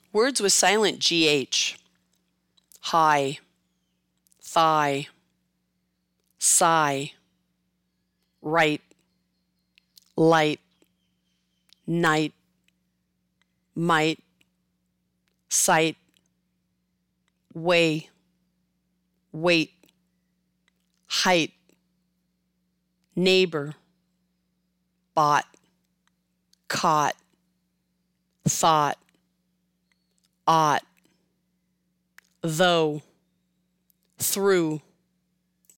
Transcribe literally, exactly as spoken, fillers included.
Words with silent G H. High, thigh, sigh, right, light, night, might, sight, way, weight, height, neighbor, bought, caught, thought, ought, though, through,